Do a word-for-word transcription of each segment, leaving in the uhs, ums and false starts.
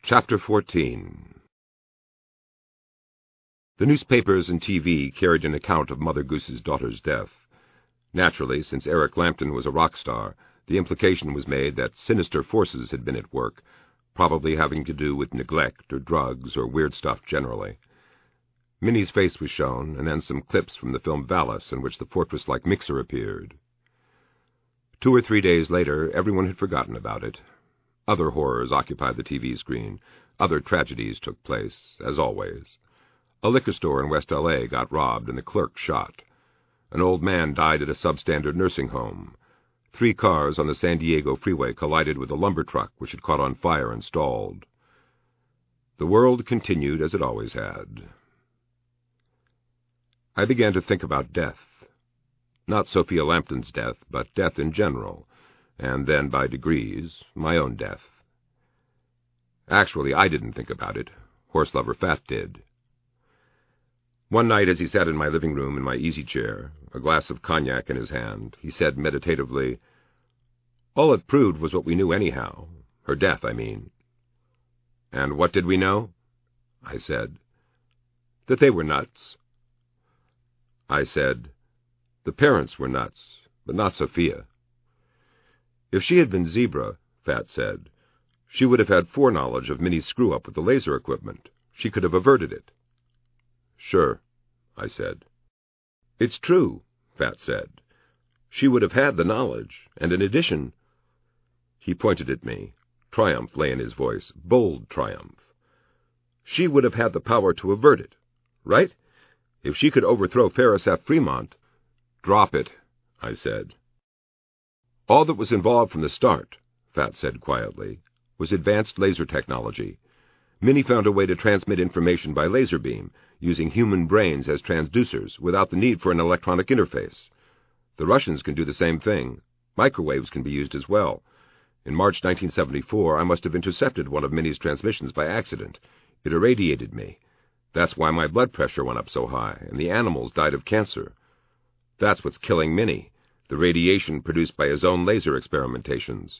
Chapter fourteen. The newspapers and T V carried an account of Mother Goose's daughter's death. Naturally, since Eric Lampton was a rock star, the implication was made that sinister forces had been at work, probably having to do with neglect or drugs or weird stuff generally. Minnie's face was shown, and then some clips from the film Valis, in which the fortress-like mixer appeared. Two or three days later, everyone had forgotten about it. Other horrors occupied the T V screen. Other tragedies took place, as always. A liquor store in West L A got robbed and the clerk shot. An old man died at a substandard nursing home. Three cars on the San Diego freeway collided with a lumber truck which had caught on fire and stalled. The world continued as it always had. I began to think about death. Not Sophia Lampton's death, but death in general, and then, by degrees, my own death. Actually, I didn't think about it. Horse-lover Fat did. One night, as he sat in my living room in my easy chair, a glass of cognac in his hand, he said meditatively, "All it proved was what we knew anyhow. Her death, I mean." "And what did we know?" I said. "That they were nuts." I said, "The parents were nuts, but not Sophia." "If she had been Zebra," Fat said, "she would have had foreknowledge of Minnie's screw-up with the laser equipment. She could have averted it." "Sure," I said. "It's true," Fat said. "She would have had the knowledge, and in addition—" He pointed at me. Triumph lay in his voice, bold triumph. "She would have had the power to avert it, right? If she could overthrow Ferris F. Fremont—" "Drop it," I said. "All that was involved from the start," Fat said quietly, "was advanced laser technology. Minnie found a way to transmit information by laser beam, using human brains as transducers without the need for an electronic interface. The Russians can do the same thing. Microwaves can be used as well. In March nineteen seventy-four, I must have intercepted one of Minnie's transmissions by accident. It irradiated me. That's why my blood pressure went up so high, and the animals died of cancer. That's what's killing Minnie, the radiation produced by his own laser experimentations."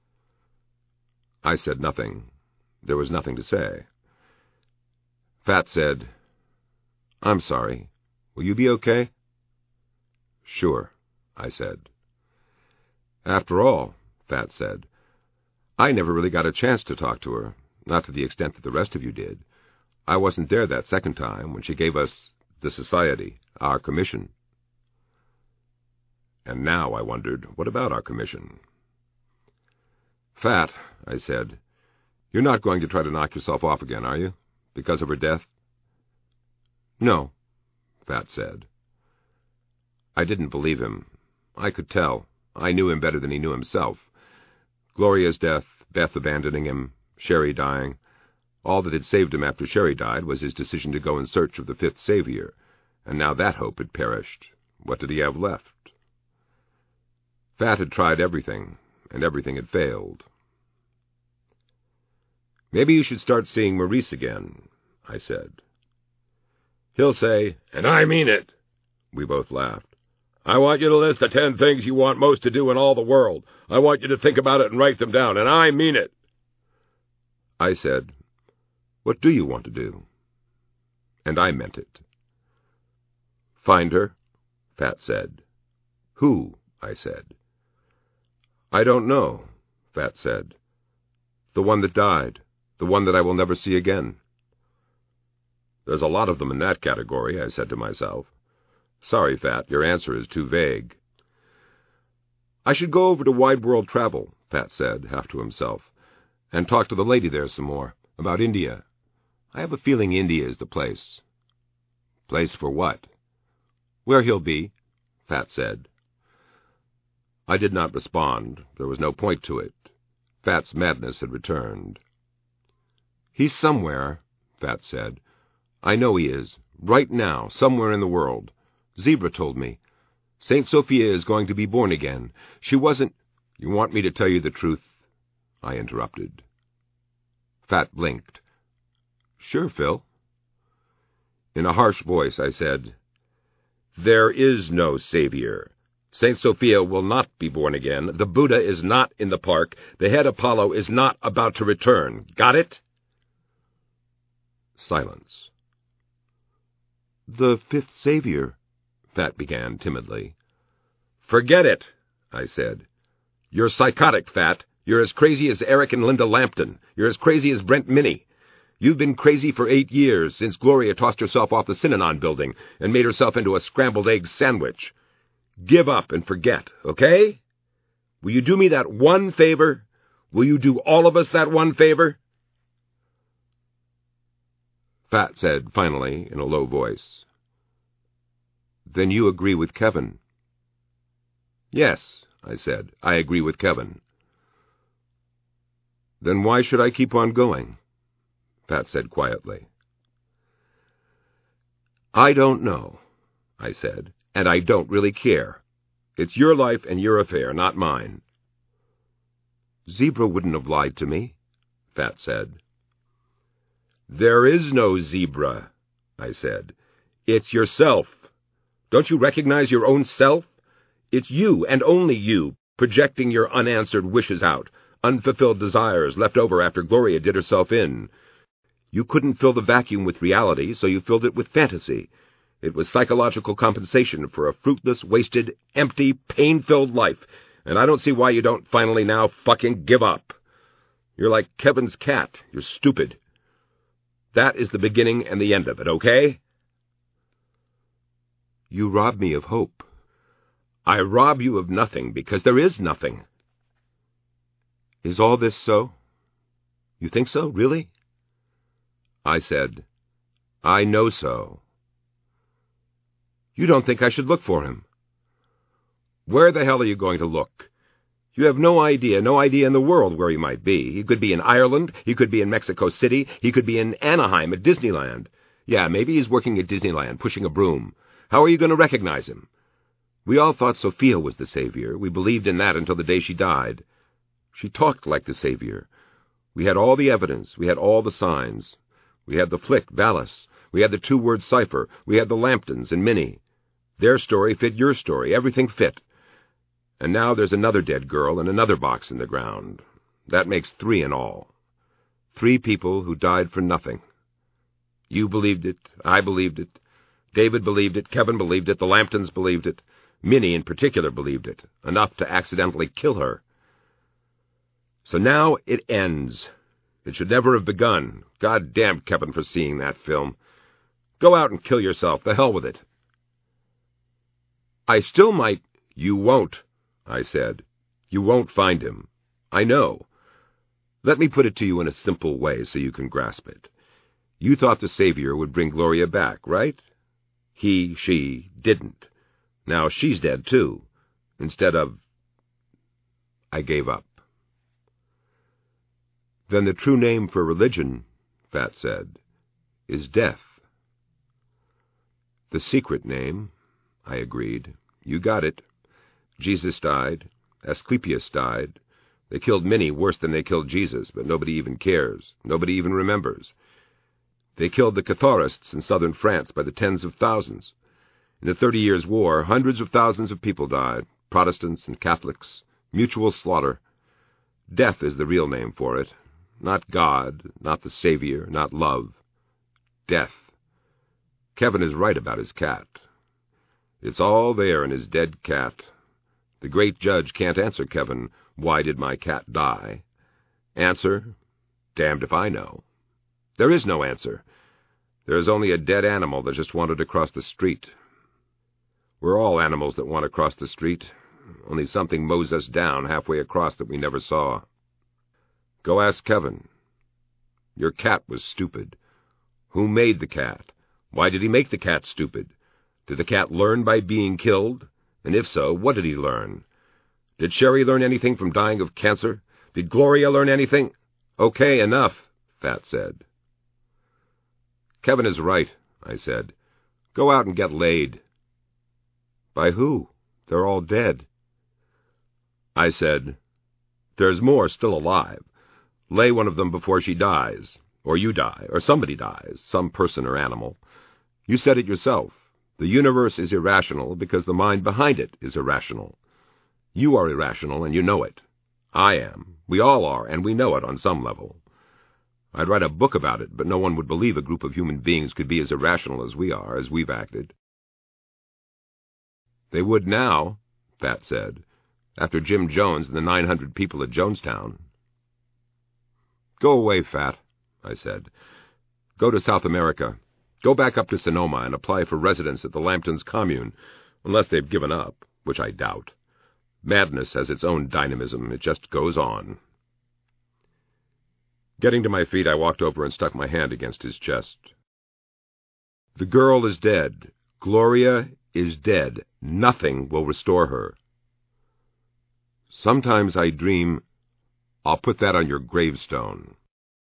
I said nothing. There was nothing to say. Fat said, "I'm sorry. Will you be okay?" "Sure," I said. "After all," Fat said, "I never really got a chance to talk to her, not to the extent that the rest of you did. I wasn't there that second time when she gave us, the society, our commission." And now, I wondered, what about our commission? "Fat," I said, "you're not going to try to knock yourself off again, are you? Because of her death?" "No," Fat said. I didn't believe him. I could tell. I knew him better than he knew himself. Gloria's death, Beth abandoning him, Sherry dying. All that had saved him after Sherry died was his decision to go in search of the fifth savior, and now that hope had perished. What did he have left? Fat had tried everything, and everything had failed. "Maybe you should start seeing Maurice again," I said. "He'll say, 'And I mean it.'" We both laughed. "I want you to list the ten things you want most to do in all the world. I want you to think about it and write them down, and I mean it." I said, "What do you want to do?" And I meant it. "Find her," Fat said. "Who?" I said. "I don't know," Fat said. "The one that died. The one that I will never see again." "There's a lot of them in that category," I said to myself. "Sorry, Fat, your answer is too vague." "I should go over to Wide World Travel," Fat said, half to himself, "and talk to the lady there some more, about India. I have a feeling India is the place." "Place for what?" "Where he'll be," Fat said. I did not respond. There was no point to it. Fat's madness had returned. "He's somewhere," Fat said. "I know he is. Right now, somewhere in the world. Zebra told me. Saint Sophia is going to be born again. She wasn't—" "You want me to tell you the truth?" I interrupted. Fat blinked. "Sure, Phil." In a harsh voice, I said, "There is no savior. Saint Sophia will not be born again. The Buddha is not in the park. The head Apollo is not about to return. Got it?" Silence. "The fifth savior," Fat began timidly. "Forget it," I said. "You're psychotic, Fat. You're as crazy as Eric and Linda Lampton. You're as crazy as Brent Minnie. You've been crazy for eight years, since Gloria tossed herself off the Synanon building and made herself into a scrambled egg sandwich. Give up and forget, okay? Will you do me that one favor? Will you do all of us that one favor?" Fat said, finally, in a low voice, "Then you agree with Kevin?" "Yes," I said, "I agree with Kevin." "Then why should I keep on going?" Fat said quietly. "I don't know," I said, "and I don't really care. It's your life and your affair, not mine." "Zebra wouldn't have lied to me," Fat said. "There is no zebra," I said. "It's yourself. Don't you recognize your own self? It's you, and only you, projecting your unanswered wishes out, unfulfilled desires left over after Gloria did herself in. You couldn't fill the vacuum with reality, so you filled it with fantasy. It was psychological compensation for a fruitless, wasted, empty, pain-filled life, and I don't see why you don't finally now fucking give up. You're like Kevin's cat. You're stupid. That is the beginning and the end of it, okay?" "You rob me of hope." "I rob you of nothing because there is nothing." "Is all this so? You think so, really?" I said, "I know so." "You don't think I should look for him?" "Where the hell are you going to look? You have no idea, no idea in the world where he might be. He could be in Ireland, he could be in Mexico City, he could be in Anaheim at Disneyland. Yeah, maybe he's working at Disneyland, pushing a broom. How are you going to recognize him? We all thought Sophia was the savior. We believed in that until the day she died. She talked like the savior. We had all the evidence. We had all the signs. We had the flick, Valis. We had the two-word cipher. We had the Lamptons and Minnie. Their story fit your story. Everything fit. And now there's another dead girl and another box in the ground. That makes three in all. Three people who died for nothing. You believed it. I believed it. David believed it. Kevin believed it. The Lamptons believed it. Minnie in particular believed it, enough to accidentally kill her. So now it ends. It should never have begun. God damn Kevin for seeing that film. Go out and kill yourself. The hell with it." "I still might—" "You won't," I said. "You won't find him. I know. Let me put it to you in a simple way so you can grasp it. You thought the savior would bring Gloria back, right? He, she, didn't. Now she's dead, too. Instead of—" I gave up. "Then the true name for religion," Fat said, "is death." "The secret name," I agreed. "You got it. Jesus died. Asclepius died. They killed Minnie worse than they killed Jesus, but nobody even cares. Nobody even remembers. They killed the Catharists in southern France by the tens of thousands. In the Thirty Years' War, hundreds of thousands of people died, Protestants and Catholics, mutual slaughter. Death is the real name for it. Not God, not the Savior, not love. Death. Kevin is right about his cat. It's all there in his dead cat. The great judge can't answer Kevin, why did my cat die? Answer? Damned if I know. There is no answer. There is only a dead animal that just wanted to cross the street. We're all animals that want to cross the street, only something mows us down halfway across that we never saw. Go ask Kevin. Your cat was stupid. Who made the cat? Why did he make the cat stupid? Did the cat learn by being killed? And if so, what did he learn? Did Sherry learn anything from dying of cancer? Did Gloria learn anything? Okay, enough, Fat said. Kevin is right, I said. Go out and get laid. By who? They're all dead. I said, there's more still alive. Lay one of them before she dies, or you die, or somebody dies, some person or animal. You said it yourself. The universe is irrational because the mind behind it is irrational. You are irrational, and you know it. I am. We all are, and we know it on some level. I'd write a book about it, but no one would believe a group of human beings could be as irrational as we are, as we've acted." "They would now," Fat said, "after Jim Jones and the nine hundred people at Jonestown." "Go away, Fat," I said. "Go to South America. Go back up to Sonoma and apply for residence at the Lambtons commune, unless they've given up, which I doubt. Madness has its own dynamism. It just goes on." Getting to my feet, I walked over and stuck my hand against his chest. "The girl is dead. Gloria is dead. Nothing will restore her." "Sometimes I dream—" "I'll put that on your gravestone."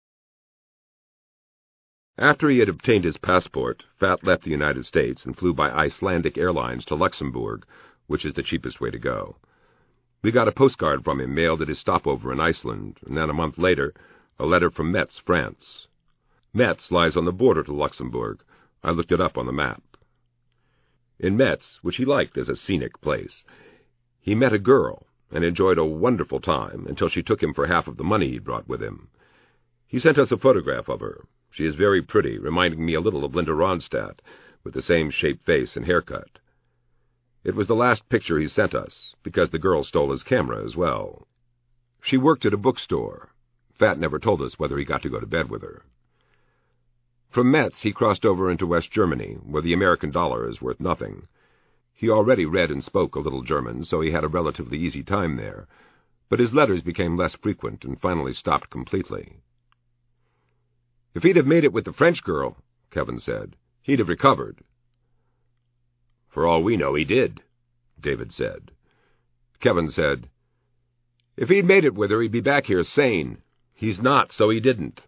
After he had obtained his passport, Fat left the United States and flew by Icelandic Airlines to Luxembourg, which is the cheapest way to go. We got a postcard from him mailed at his stopover in Iceland, and then a month later, a letter from Metz, France. Metz lies on the border to Luxembourg. I looked it up on the map. In Metz, which he liked as a scenic place, he met a girl and enjoyed a wonderful time until she took him for half of the money he brought with him. He sent us a photograph of her. She is very pretty, reminding me a little of Linda Ronstadt, with the same shaped face and haircut. It was the last picture he sent us, because the girl stole his camera as well. She worked at a bookstore. Fat never told us whether he got to go to bed with her. From Metz he crossed over into West Germany, where the American dollar is worth nothing. He already read and spoke a little German, so he had a relatively easy time there, but his letters became less frequent and finally stopped completely. "If he'd have made it with the French girl," Kevin said, "he'd have recovered." "For all we know, he did," David said. Kevin said, "If he'd made it with her, he'd be back here sane. He's not, so he didn't."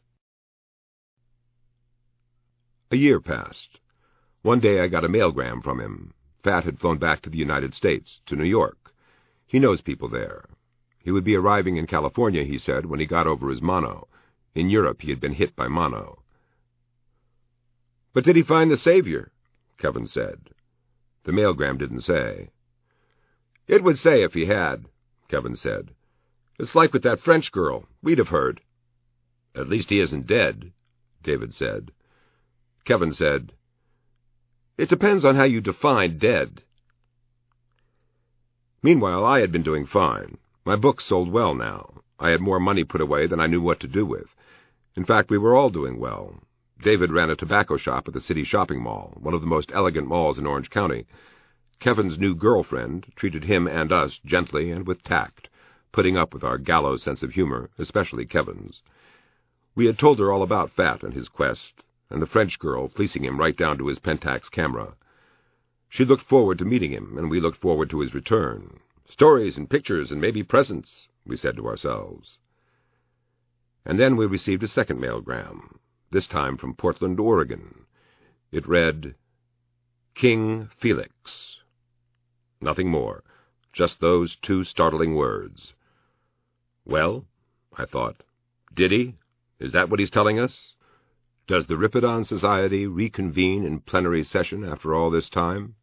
A year passed. One day I got a mailgram from him. Fat had flown back to the United States, to New York. He knows people there. He would be arriving in California, he said, when he got over his mono. In Europe he had been hit by mono. "But did he find the savior?" Kevin said. The mailgram didn't say. "It would say if he had," Kevin said. "It's like with that French girl. We'd have heard." "At least he isn't dead," David said. Kevin said, "It depends on how you define dead." Meanwhile, I had been doing fine. My books sold well now. I had more money put away than I knew what to do with. In fact, we were all doing well. David ran a tobacco shop at the city shopping mall, one of the most elegant malls in Orange County. Kevin's new girlfriend treated him and us gently and with tact, putting up with our gallows sense of humor, especially Kevin's. We had told her all about Fat and his quest, and the French girl fleecing him right down to his Pentax camera. She looked forward to meeting him, and we looked forward to his return. Stories and pictures and maybe presents, we said to ourselves. And then we received a second mailgram, this time from Portland, Oregon. It read, "King Felix." Nothing more, just those two startling words. Well, I thought, did he? Is that what he's telling us? Does the Ripidon Society reconvene in plenary session after all this time?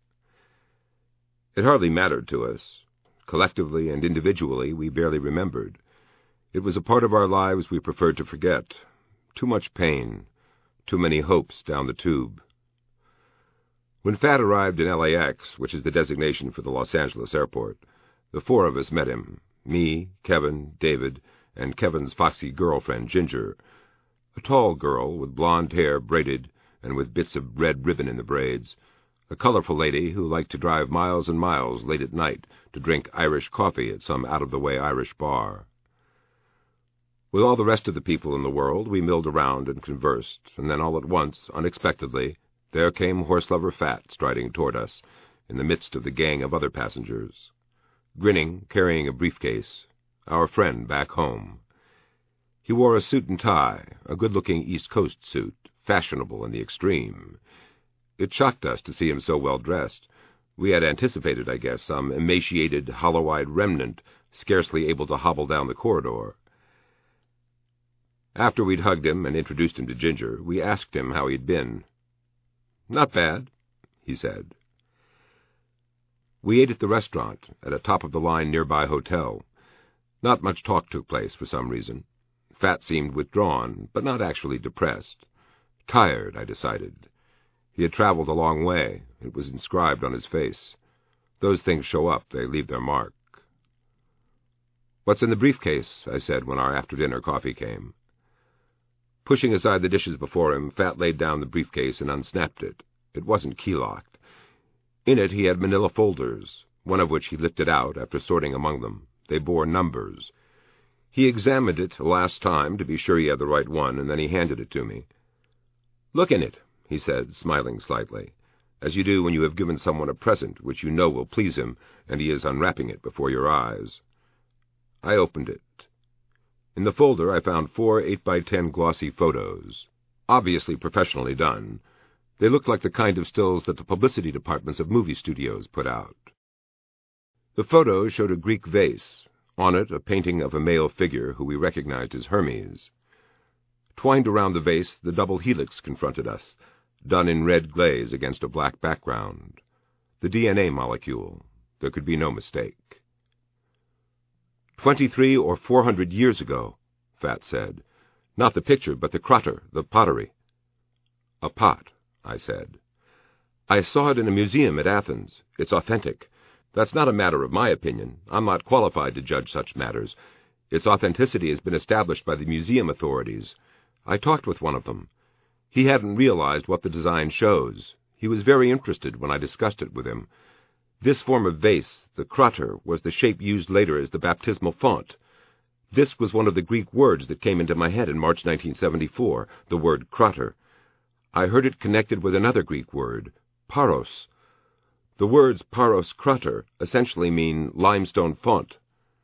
It hardly mattered to us. Collectively and individually, we barely remembered. It was a part of our lives we preferred to forget. Too much pain, too many hopes down the tube. When Fat arrived in L A X, which is the designation for the Los Angeles airport, the four of us met him, me, Kevin, David, and Kevin's foxy girlfriend, Ginger, a tall girl with blonde hair braided and with bits of red ribbon in the braids, a colorful lady who liked to drive miles and miles late at night to drink Irish coffee at some out-of-the-way Irish bar. With all the rest of the people in the world, we milled around and conversed, and then all at once, unexpectedly, there came Horselover Fat striding toward us, in the midst of the gang of other passengers. Grinning, carrying a briefcase, our friend back home. He wore a suit and tie, a good-looking East Coast suit, fashionable in the extreme. It shocked us to see him so well-dressed. We had anticipated, I guess, some emaciated, hollow-eyed remnant, scarcely able to hobble down the corridor. After we'd hugged him and introduced him to Ginger, we asked him how he'd been. "Not bad," he said. We ate at the restaurant, at a top-of-the-line nearby hotel. Not much talk took place for some reason. Fat seemed withdrawn, but not actually depressed. Tired, I decided. He had traveled a long way. It was inscribed on his face. Those things show up. They leave their mark. "What's in the briefcase?" I said when our after-dinner coffee came. Pushing aside the dishes before him, Fat laid down the briefcase and unsnapped it. It wasn't key-locked. In it he had manila folders, one of which he lifted out after sorting among them. They bore numbers. He examined it a last time to be sure he had the right one, and then he handed it to me. "Look in it," he said, smiling slightly, as you do when you have given someone a present which you know will please him, and he is unwrapping it before your eyes. I opened it. In the folder I found four eight by ten glossy photos, obviously professionally done. They looked like the kind of stills that the publicity departments of movie studios put out. The photos showed a Greek vase, on it a painting of a male figure who we recognized as Hermes. Twined around the vase, the double helix confronted us, done in red glaze against a black background. The D N A molecule. There could be no mistake. Twenty-three or four hundred years ago, Fat said. Not the picture, but the crater, the pottery. A pot, I said. I saw it in a museum at Athens. It's authentic. That's not a matter of my opinion. I'm not qualified to judge such matters. Its authenticity has been established by the museum authorities. I talked with one of them. He hadn't realized what the design shows. He was very interested when I discussed it with him. This form of vase, the crater, was the shape used later as the baptismal font. This was one of the Greek words that came into my head in March nineteen seventy-four, the word crater. I heard it connected with another Greek word, paros. The words paros crater essentially mean limestone font.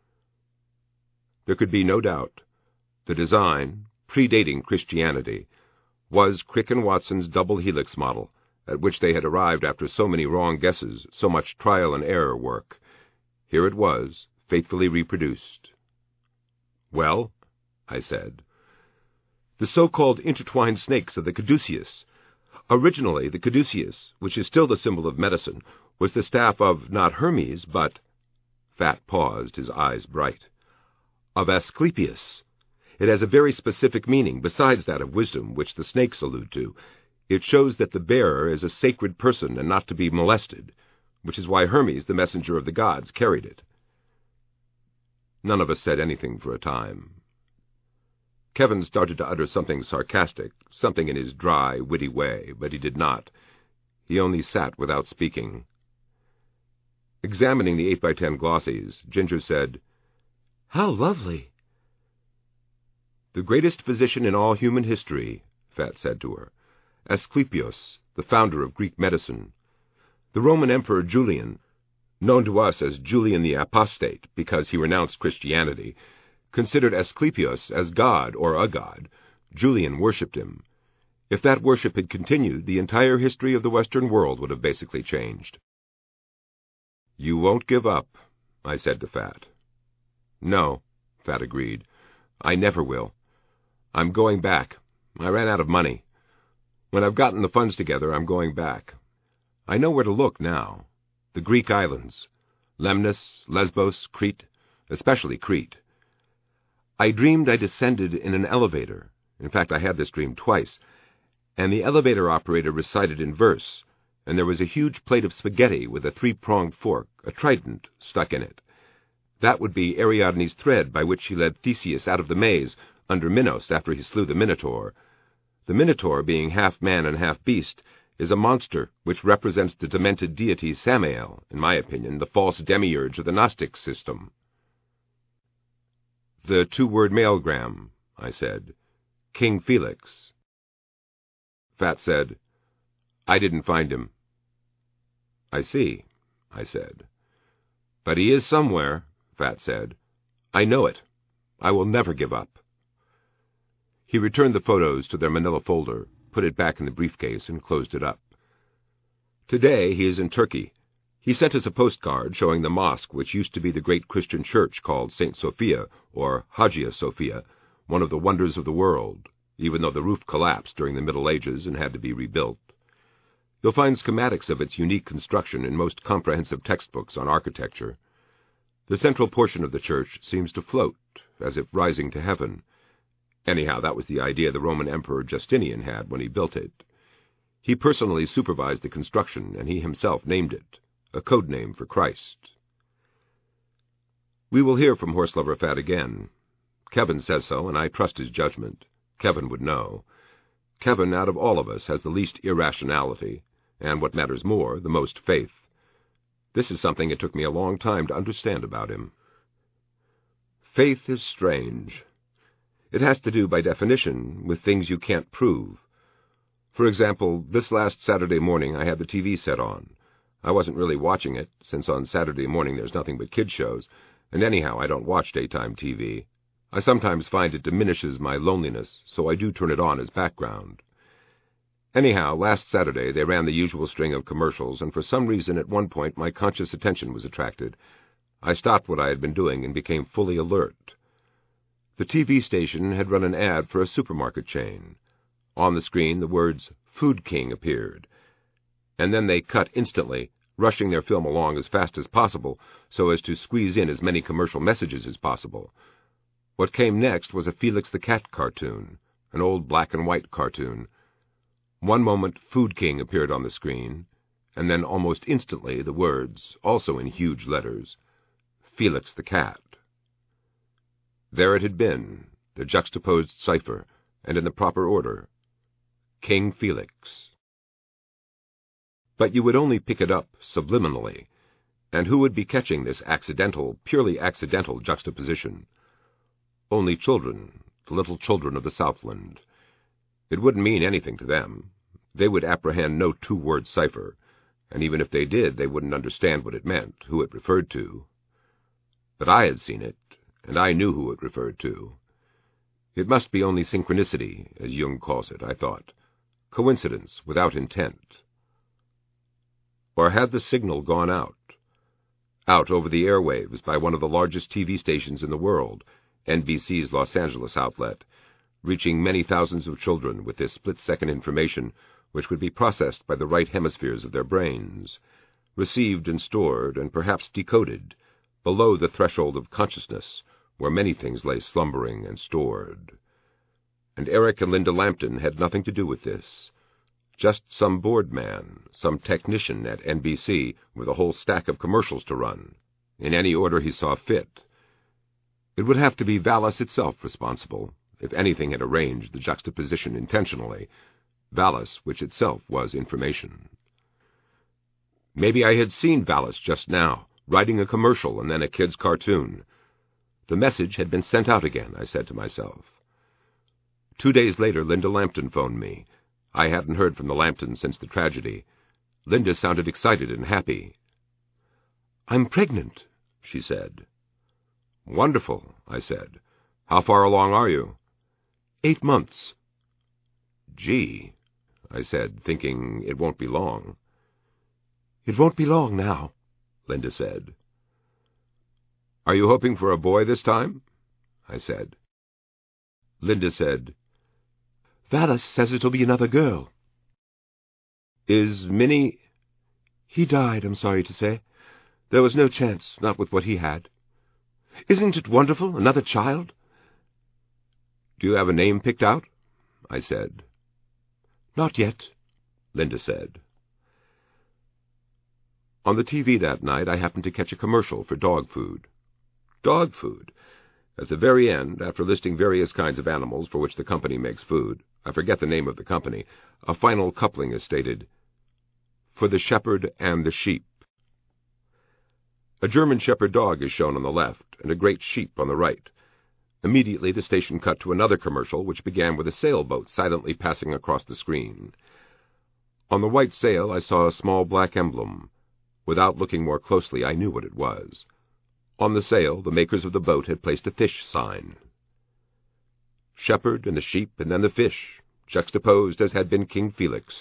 There could be no doubt. The design, predating Christianity, was Crick and Watson's double helix model, at which they had arrived after so many wrong guesses, so much trial and error work. Here it was, faithfully reproduced. "Well?" I said. "The so-called intertwined snakes of the caduceus. Originally, the caduceus, which is still the symbol of medicine, was the staff of not Hermes, but—" Fat paused, his eyes bright. "Of Asclepius. It has a very specific meaning, besides that of wisdom, which the snakes allude to. It shows that the bearer is a sacred person and not to be molested, which is why Hermes, the messenger of the gods, carried it." None of us said anything for a time. Kevin started to utter something sarcastic, something in his dry, witty way, but he did not. He only sat without speaking. Examining the eight by ten glossies, Ginger said, "How lovely!" "The greatest physician in all human history," Fat said to her. "Asclepius, the founder of Greek medicine. The Roman Emperor Julian, known to us as Julian the Apostate because he renounced Christianity, considered Asclepius as God or a god. Julian worshipped him. If that worship had continued, the entire history of the Western world would have basically changed." "You won't give up," I said to Fat. "No," Fat agreed. "I never will. I'm going back. I ran out of money. When I've gotten the funds together, I'm going back. I know where to look now. The Greek islands. Lemnos, Lesbos, Crete, especially Crete. I dreamed I descended in an elevator. In fact, I had this dream twice. And the elevator operator recited in verse, and there was a huge plate of spaghetti with a three-pronged fork, a trident, stuck in it. That would be Ariadne's thread by which she led Theseus out of the maze under Minos after he slew the Minotaur. The Minotaur, being half man and half beast, is a monster which represents the demented deity Samael, in my opinion, the false demiurge of the Gnostic system." "The two-word mailgram," I said. "King Felix." Fat said, "I didn't find him." "I see," I said. "But he is somewhere," Fat said. "I know it. I will never give up." He returned the photos to their manila folder, put it back in the briefcase, and closed it up. Today he is in Turkey. He sent us a postcard showing the mosque which used to be the great Christian church called Saint Sophia, or Hagia Sophia, one of the wonders of the world, even though the roof collapsed during the Middle Ages and had to be rebuilt. You'll find schematics of its unique construction in most comprehensive textbooks on architecture. The central portion of the church seems to float, as if rising to heaven. Anyhow, that was the idea the Roman Emperor Justinian had when he built it. He personally supervised the construction, and he himself named it, a code name for Christ. We will hear from Horse-Lover Fat again. Kevin says so, and I trust his judgment. Kevin would know. Kevin, out of all of us, has the least irrationality, and, what matters more, the most faith. This is something it took me a long time to understand about him. Faith is strange. It has to do, by definition, with things you can't prove. For example, this last Saturday morning I had the T V set on. I wasn't really watching it, since on Saturday morning there's nothing but kid shows, and anyhow I don't watch daytime T V. I sometimes find it diminishes my loneliness, so I do turn it on as background. Anyhow, last Saturday they ran the usual string of commercials, and for some reason at one point my conscious attention was attracted. I stopped what I had been doing and became fully alert. The T V station had run an ad for a supermarket chain. On the screen the words Food King appeared, and then they cut instantly, rushing their film along as fast as possible so as to squeeze in as many commercial messages as possible. What came next was a Felix the Cat cartoon, an old black-and-white cartoon. One moment Food King appeared on the screen, and then almost instantly the words, also in huge letters, Felix the Cat. There it had been, the juxtaposed cipher, and in the proper order, King Felix. But you would only pick it up subliminally, and who would be catching this accidental, purely accidental juxtaposition? Only children, the little children of the Southland. It wouldn't mean anything to them. They would apprehend no two-word cipher, and even if they did, they wouldn't understand what it meant, who it referred to. But I had seen it, and I knew who it referred to. It must be only synchronicity, as Jung calls it, I thought. Coincidence without intent. Or had the signal gone out? Out over the airwaves by one of the largest T V stations in the world, N B C's Los Angeles outlet, reaching many thousands of children with this split-second information which would be processed by the right hemispheres of their brains, received and stored and perhaps decoded, below the threshold of consciousness, where many things lay slumbering and stored. And Eric and Linda Lampton had nothing to do with this. Just some board man, some technician at N B C with a whole stack of commercials to run, in any order he saw fit. It would have to be Valis itself responsible, if anything had arranged the juxtaposition intentionally, Valis, which itself was information. Maybe I had seen Valis just now, writing a commercial and then a kid's cartoon. The message had been sent out again, I said to myself. Two days later, Linda Lampton phoned me. I hadn't heard from the Lamptons since the tragedy. Linda sounded excited and happy. "I'm pregnant," she said. "Wonderful," I said. "How far along are you?" Eight months." "Gee," I said, thinking it won't be long. "It won't be long now," Linda said. "Are you hoping for a boy this time?" I said. Linda said, "Valis says it'll be another girl." "Is Minnie—" "He died, I'm sorry to say. There was no chance, not with what he had. Isn't it wonderful, another child?" "Do you have a name picked out?" I said. "Not yet," Linda said. On the T V that night I happened to catch a commercial for dog food. Dog food! At the very end, after listing various kinds of animals for which the company makes food, I forget the name of the company, a final coupling is stated, "For the shepherd and the sheep." A German shepherd dog is shown on the left, and a great sheep on the right. Immediately the station cut to another commercial, which began with a sailboat silently passing across the screen. On the white sail I saw a small black emblem. Without looking more closely, I knew what it was. On the sail, the makers of the boat had placed a fish sign. Shepherd and the sheep, and then the fish, juxtaposed as had been King Felix.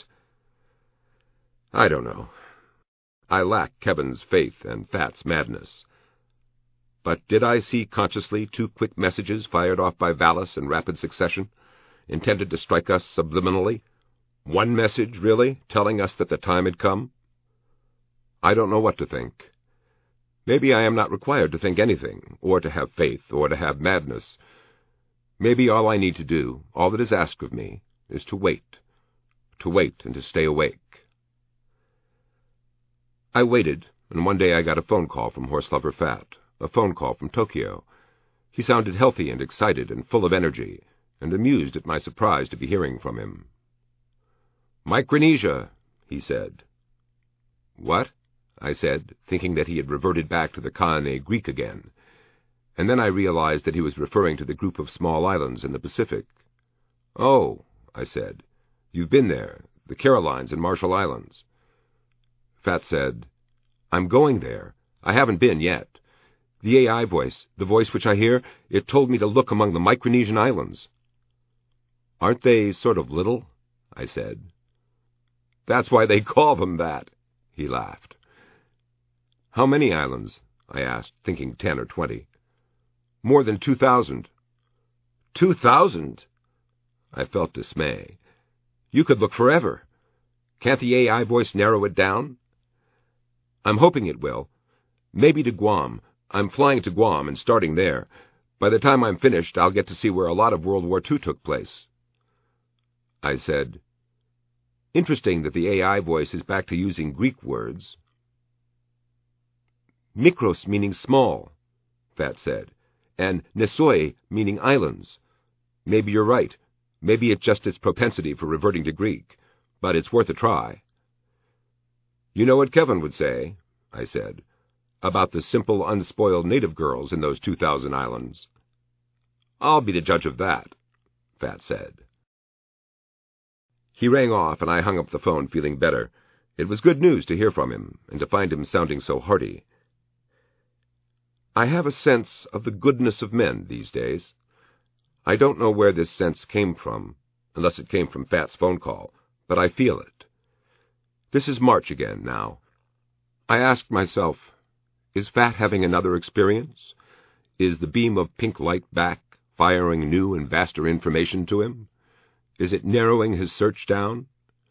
I don't know. I lack Kevin's faith and Fat's madness. But did I see consciously two quick messages fired off by Valis in rapid succession, intended to strike us subliminally? One message, really, telling us that the time had come? I don't know what to think. Maybe I am not required to think anything, or to have faith, or to have madness. Maybe all I need to do, all that is asked of me, is to wait. To wait and to stay awake. I waited, and one day I got a phone call from Horselover Fat, a phone call from Tokyo. He sounded healthy and excited and full of energy, and amused at my surprise to be hearing from him. "Micronesia," he said. "What?" I said, thinking that he had reverted back to the Koine Greek again. And then I realized that he was referring to the group of small islands in the Pacific. "Oh," I said, "you've been there, the Carolines and Marshall Islands." Fat said, "I'm going there. I haven't been yet. The A I voice, the voice which I hear, it told me to look among the Micronesian islands." "Aren't they sort of little?" I said. "That's why they call them that," he laughed. "How many islands?" I asked, thinking ten or twenty. "More than two thousand." Two thousand? I felt dismay. "You could look forever. Can't the A I voice narrow it down?" "I'm hoping it will. Maybe to Guam. I'm flying to Guam and starting there. By the time I'm finished, I'll get to see where a lot of World War Two took place." I said, "Interesting that the A I voice is back to using Greek words." "Mikros meaning small," Fat said, "and Nesoi meaning islands. Maybe you're right. Maybe it's just its propensity for reverting to Greek, but it's worth a try." "You know what Kevin would say," I said, "about the simple, unspoiled native girls in those two thousand islands." "I'll be the judge of that," Fat said. He rang off, and I hung up the phone feeling better. It was good news to hear from him, and to find him sounding so hearty. I have a sense of the goodness of men these days. I don't know where this sense came from, unless it came from Fat's phone call, but I feel it. This is March again, now. I asked myself, is Fat having another experience? Is the beam of pink light back, firing new and vaster information to him? Is it narrowing his search down?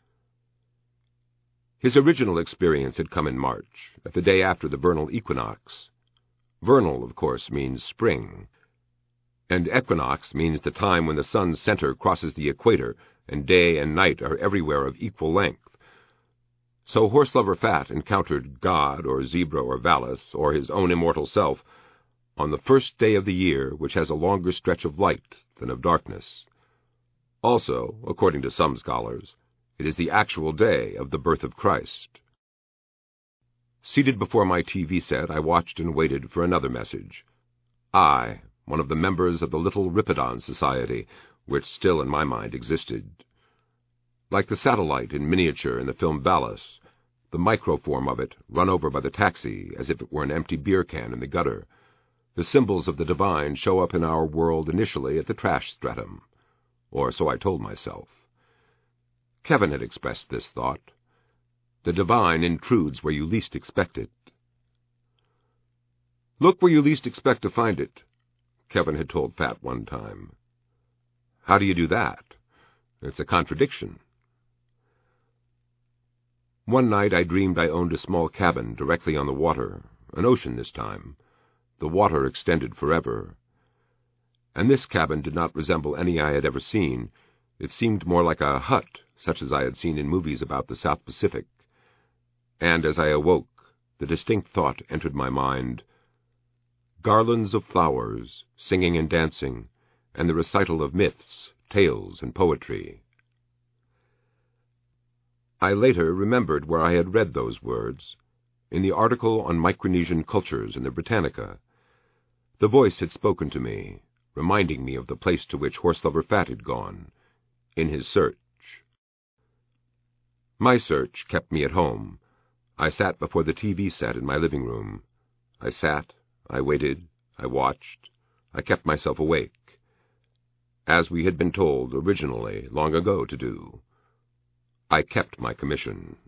His original experience had come in March, at the day after the vernal equinox. Vernal, of course, means spring, and equinox means the time when the sun's center crosses the equator and day and night are everywhere of equal length. So Horselover Fat encountered God or Zebra or Valis or his own immortal self on the first day of the year, which has a longer stretch of light than of darkness. Also, according to some scholars, it is the actual day of the birth of Christ. Seated before my T V set, I watched and waited for another message. I, one of the members of the Little Ripodon Society, which still in my mind existed. Like the satellite in miniature in the film Valis, the microform of it run over by the taxi as if it were an empty beer can in the gutter. The symbols of the divine show up in our world initially at the trash stratum, or so I told myself. Kevin had expressed this thought. The divine intrudes where you least expect it. "Look where you least expect to find it," Kevin had told Fat one time. How do you do that? It's a contradiction. One night I dreamed I owned a small cabin directly on the water, an ocean this time. The water extended forever. And this cabin did not resemble any I had ever seen. It seemed more like a hut, such as I had seen in movies about the South Pacific. And as I awoke, the distinct thought entered my mind: garlands of flowers, singing and dancing, and the recital of myths, tales, and poetry. I later remembered where I had read those words, in the article on Micronesian cultures in the Britannica. The voice had spoken to me, reminding me of the place to which Horselover Fat had gone, in his search. My search kept me at home. I sat before the T V set in my living room. I sat, I waited, I watched, I kept myself awake, as we had been told originally long ago to do. I kept my commission.